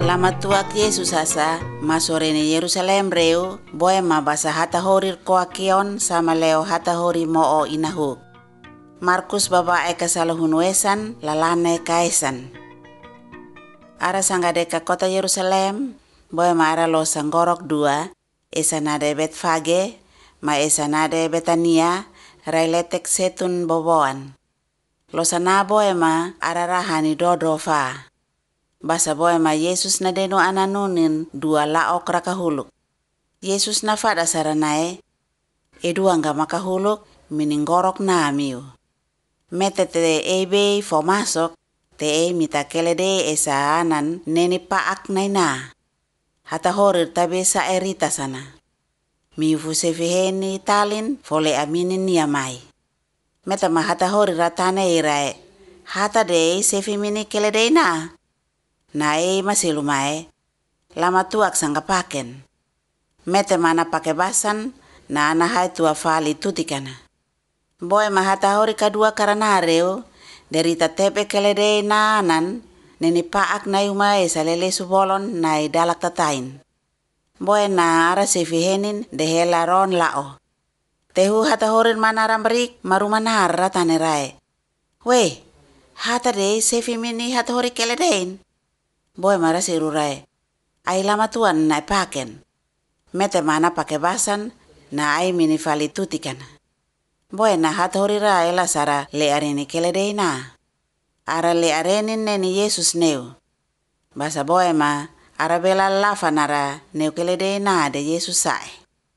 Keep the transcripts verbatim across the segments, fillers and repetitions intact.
Lama tuak Yesus asa masorene Yerusalem reu boema basa hata horir koakion sama leo hata hori moo inahu. Markus baba eka salahunuesan lalane kaesan. Ara sangadeka kota Yerusalem boema ara lo sanggorok dua esa nade Betfage ma esa nade Betania railetek setun boboan. Lo sana boema ara rahani dodo fa. Basa boema Yesus nadeno ananunin dua laok rakahuluk. Yesus nafada saranae edua nga makahuluk mininggorok na miu. Mete te ebe fo masok te e mita kelede esa anan neni paak naina. Hata horir tabe sa erita sana. Miu fusefiheni talin fole aminin niamai. Meta ma hata horir ratane irae. Hata de sefimini kelede na. Na e masilumae lama tuak sangga paken. Mete mana pake basan na anahai tua fali tutikana. Boy mahata hori kadua karana reo dari tatepe kelede na anan neni paak na yumae salele subolon na dalak tatain. Boy na ara sefihenin dehela ron lao. Tehu hata horin mana ramberik marumanar ratane rae. We hata de sefimini hata hori keledein. Boy mara sirurai. Ai lama tuan na paken. Mete mana pake basan na ai mini fali tutikan. Boy na hata hori rai la sara le areni keledei na. Ara le arenin neni Yesus neu. Basa boy ma ara bela lafa nara neu keledei na de Yesus sae.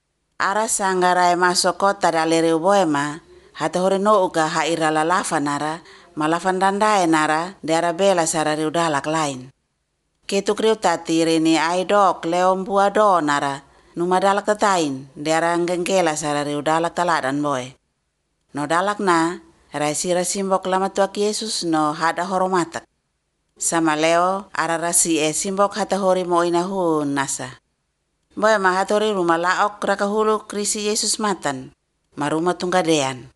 Ara sanggarai masuk kota dalereu boy ma hata hori no uka haira la lafa nara malafan dandae nara de ara bela sara riudalak lain. Ketu kriu tati rini aidok leom bua do nara numa dalak tatain dera ngenggela sara riu dalak taladan boy. No dalak na raisira simbok lama tuak Yesus no hada horomatak. Sama leo ara rasi e simbok hata hori mo inahu nasa. Boy ma hata hori rumah laok rakahulu krisi Yesus matan. Maruma tunggadean.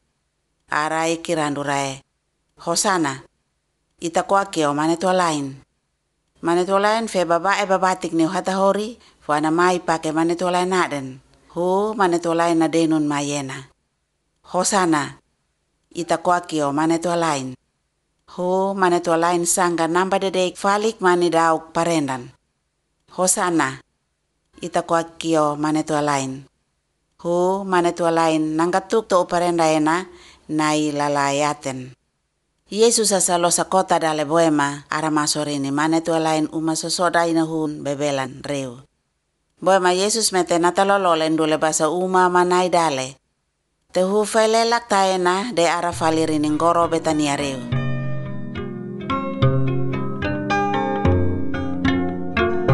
Ara ikirandu rae. Hosana. Ita kuakio mane tua lain. Mane tua lain fe baba e babatik neu hata hori fu ana mai pake mane tua lain naden. Hu mane tua lain na denun mayena. Hosana. Ita kuakio mane tua lain. Hu mane tua lain sangga namba dedek falik mani dauk parendan. Hosana. Ita kuakio mane tua lain. Hu mane tua lain nanggatuk to parenda ena nai lalayaten. Yesus asalo sa kota dale boema ara masorini mane tua lain uma sosoda inahun bebelan reu. Boema Yesus mete natalolo lendule basa uma manai dale. Tehu felelak taena de ara falirini ngoro Betania reu.